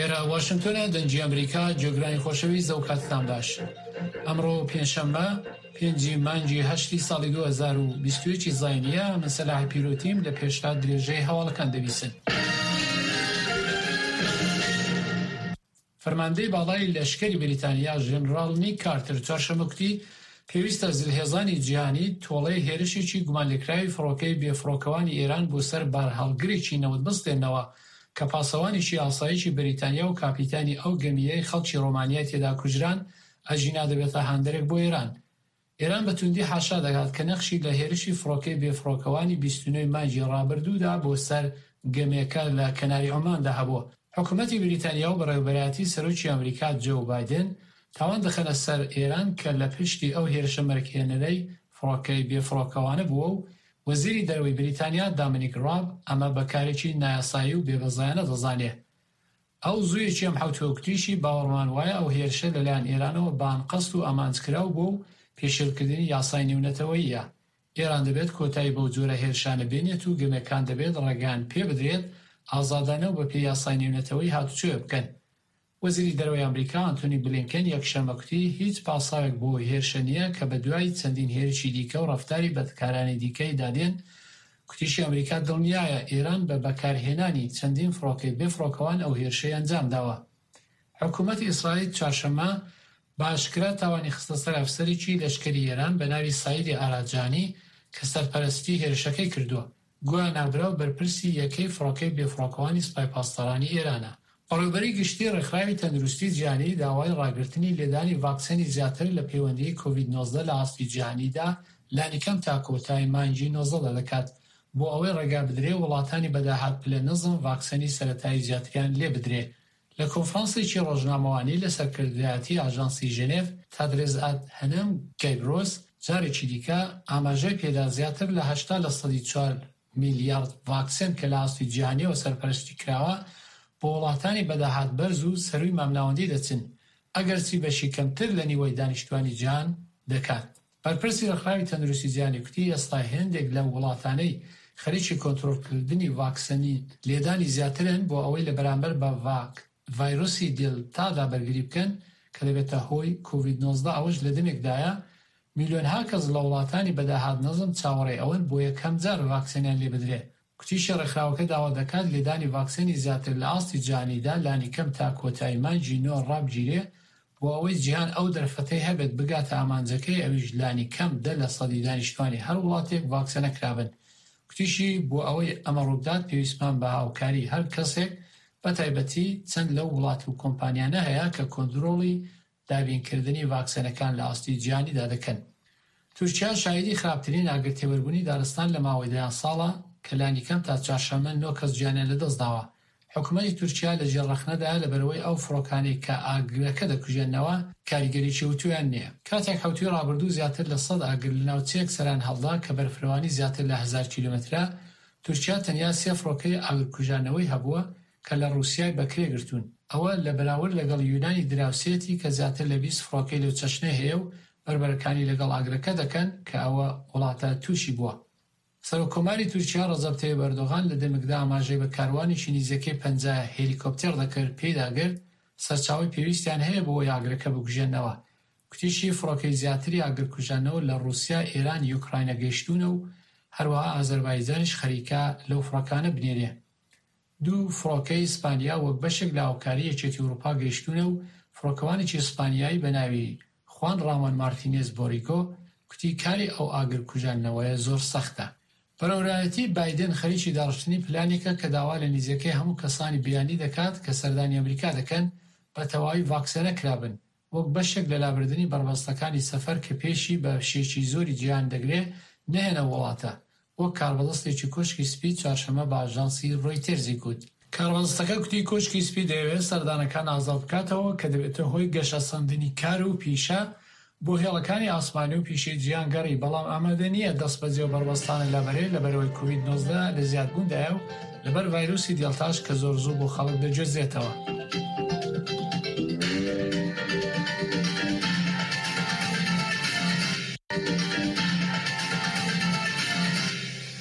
ئێرە واشنگتۆنە دەنجی ئەمریکا جێگرانی خۆشەویست و کاتتان باش. ئەمڕۆ پێنجشەممە 5 مانگی 8 ساڵی 2021 زاینیە من سەلاحی پیرۆتیم لە پێشتا درێژەی هەواڵەکان دەویستن. فەرماندەی باڵای لەشکری بریتانیا ژێنەڕاڵ نیک کارتر چوارشەممە کوتی پێویستە زلهێزانی جیهانی تۆڵەی هێرشێکی گومانلێکراوی فڕۆکەی بێفڕۆکەوانی ئێران بۆ سەر بارهەڵگرێکی نەوت بستێنەوە کە پاسەوانێکی ئاسایشی بریتانیا و کاپیتانی ئەو گەمیەی خەڵکی ڕۆمانیا تێدا کوژران ئەژینا دەبێتە هاندەرێک بۆ ئێران. ئێران بە توندی حاشا دەکات کە نەخشی لە هێرشی فڕۆکەی بێفڕۆکەوانی 29 مانگی ڕابردوودا بۆ سەر گەمێکە لە کەناری عۆماندا هەبووە. حکوومەتی بریتانیا و بەڕێوەبەرایەتی سەرۆکی ئەمریکا جو بایدن تاوان دەخەنە سەر ئێران کە لە پشتی ئەو هێرشە مەرکێنەرەی فڕۆکەی بێفڕۆکەوانە بووە و وەزیری دەرەوەی بریتانیا دامنیک راب ئەمە بەکارێکی نایاسایی و بێبەزایانە دەزانێت. ئەو زوویەکی ئەم حوتۆکتریشی باوەڕمان وایە ئەو هێرشە لەلایەن ئێرانەوە بانقەست و ئامانجکراو بوو و پێشێلکردنی یاسای نێونەتەوەییە. ئێران دەبێت کۆتایی بەو جۆرە هێرشانە بێنێت و گەمەکان دەبێت ڕێگان پێ بدرێت ئازادانە و بەپێی یاسای نێونەتەوەیی هاتوچۆ بکەن. وەزیری دەرەوەی ئەمریکا ئەنتۆنی بلینکن یەکشەممە کوتی هیچ پاساوێک بۆ هێرشە نییە کە بە دوای چەندین هێرشی دیکە و ڕەفتاری بەدکارانی دیکەی دادێن. کوتیشی ئەمریکا دڵنیایە ئێران بە بەکارهێنانی چەندین فڕۆکەی بێفڕۆکەوان ئەو هێرشەی ئەنجام داوە. حکوومەتی ئیسرائیل چوارشەممە باشکرا تاوانی خستە سەر ئەفسەرێکی لەشکری ئێران بە ناوی سایدی ئاراجانی کە سەرپەرستی هێرشەکەی کردووە. گویا ناودراو بەرپرسی یەکەی فڕۆکەی بێفڕۆکەوانی سوپای پاسدارانی ئێرانە. بەڕێوەبەری گشتی ڕێکخراوی تەندروستی جیهانی داوای ڕاگررتنی لێدانی ڤاکسینی زیاتر لە پەیوەندی کۆڤید-19 لە ئاستی جیهانیدا لانیکەم تا کۆتایی مانگی 19 دەکات بۆ ئەوەی ڕێگا بدرێ وڵاتانی بەداهات پلە نزم ڤاکسینی سەرەتایی زیاتریان لێ بدرێ. لە کۆنفرانسێکی ڕۆژنامەوانی لە سەرکردایەتی ئاژانسی ژنێڤ تادرێز ئادهەنەم گەیبرۆس جارێکی دیکە ئاماژەی پێدا زیاتر لە 84 میلیارد ڤاکسین کە لە ئاستی جیهانیەوە سەرپەرشتی کراوە بۆ وڵاتانی بەداهات بەرز و سەروی مامناوەندی دەچن ئەگەرچی بەشی کەمتر لە نیوەی دانیشتوانی جیهان دەکات. بەرپرسی ڕێکخراوی تەندروستی جیهانی کوتی ئێستا هێندێک لە وڵاتانەی خەریکی کۆنتڕۆلکردنی ڤاکسینی لێدانی زیاترن بۆ ئەوەی لە بەرامبەر بە ڤایرۆسی دێلتادا بەرگری بکەن کە دەبێتە هۆی کۆڤید-19. ئەوەش لە دەمێکدایە میلیۆنها کەس لە وڵاتانی بەداهات نەزم چاوەڕێی ئەوەن بۆ یەکەم جار ڤاکسینیان لێ بدرێت. کوتیشی ڕێکخراوەکە داوا دەکات لێدانی ڤاکسینی زیاتر لە ئاستی جیهانیدا لانیکەم تا کۆتایی مانگی 9 ڕابگیرێ بۆ ئەوەی جیهان ئەو دەرفەتەی هەبێت بگاتە ئامانجەکەی ئەویش لانیکەم 10% دانیشتوانی هەر وڵاتێک ڤاکسینە کرابن. کوتیشی بۆ ئەوەی ئەمە ڕووبدات پێویستمان بە هاوکاری هەر کەسێک بە تایبەتی چەند لەو وڵات و کۆمپانیانە هەیە کە کۆنتڕۆڵی دابینکردنی ڤاکسینەکان لە ئاستی جیهانیدا دەکەن. تورکیا شاهدی خراپترین ئاگرتێوەربوونی دارستان لە ماوەی 10 ساڵە کە لانیکەم تا چوارشەممە 9 کەس گیانیان لەدەست داوە. حکوومەتی تورکیا لە جێڕەخنەدا لەبەرەوەی ئەو فڕۆکانەی کە ئاگرەکە دەکوژێنەوە کاریگەریی وتویان نییە. کاتێک حوتی ڕابردوو زیاتر لە 100 ئاگر لە ناوچەیەک سەران هەڵدا کە بەرفرەوانی زیاتر لە 1000 کیلۆمەترە، تورکیا تەنیا 3 فڕۆکەی ئاگرکوژانەوەی هەبووە کە لە رووسیای بەکرێ گرتوون. ئەوە لە بەراورد لەگەڵ یونانی دراوسێتی کە زیاتر لە 20 فڕۆکەی لەو چەشنە هەیە و بەربەرەکانی لەگەڵ ئاگرەکە دەکەن کە ئەوە وڵاتە تووشی بووە. سەرۆکۆماری تورکیا ڕەجەب تەیب ئەردۆغان لە دەمێکدا ئاماژەی بەکاروانیشی نزیکەی 50 هێلیکۆپتێر دەکرد پێداگرت سەرچاوی پێویستیان هەیە بۆ ئاگرەکە بکوژێنەوە. کوتیشی فڕۆکەی زیاتری ئاگرکوژانەوە لە رووسیا، ئێران، یوکراینە گەیشتونە و هەروەها ئازەربایجانیش خەریکە لەو فڕۆکانە بنێرێ. 2 فڕۆکەی ئیسپانیا وەک بەشێک لە هاوکاری یەکێتی ئەوروپا گەیشتونە و فڕۆکەوانێکی ئیسپانیایی بە ناوی خوان ڕامۆن مارتینێز بۆریکۆ کوتی کاری ئەو ئاگرکوژانەوەیە زۆر سەختە. بەڕێوەبەرایەتی بایدن خەریکی داڕشتنی پلانێکە کە داوا لە نزیکەی هەموو کەسانی بیانی دەکات کە سەردانی ئەمریکا دەکەن بە تەواوی ڤاکسینە کرابن وەک بەشێک لە لابردنی بەربەستەکانی سەفەر کە پێشی بە شێکی زۆری جیهان دەگرێ نەهێنە وڵاتە، وەک کاربەدەستێکی کۆشکی سپی چوارشەممە بە ئاژانسی ڕۆیتێرزی گوت. کاربەدەستەکە کوتی کۆشکی سپی دەیەوێت سەردانەکان ئازاد بکاتەوە کە دەبێتە هۆی گەشەسەندنی کار و پیشە بۆ هێڵەکانی ئاسمانی و پیشەی جیهان گەڕی، بەڵام ئامادە نییە دەست بەجێ و بەربەستانە لەبەرەوەی کۆڤید-19 لە زیادبووندایە و لەبەر ڤایرۆسی دێڵتاش کە زۆر زوو بۆ خەڵک دەگوێزێتەوە.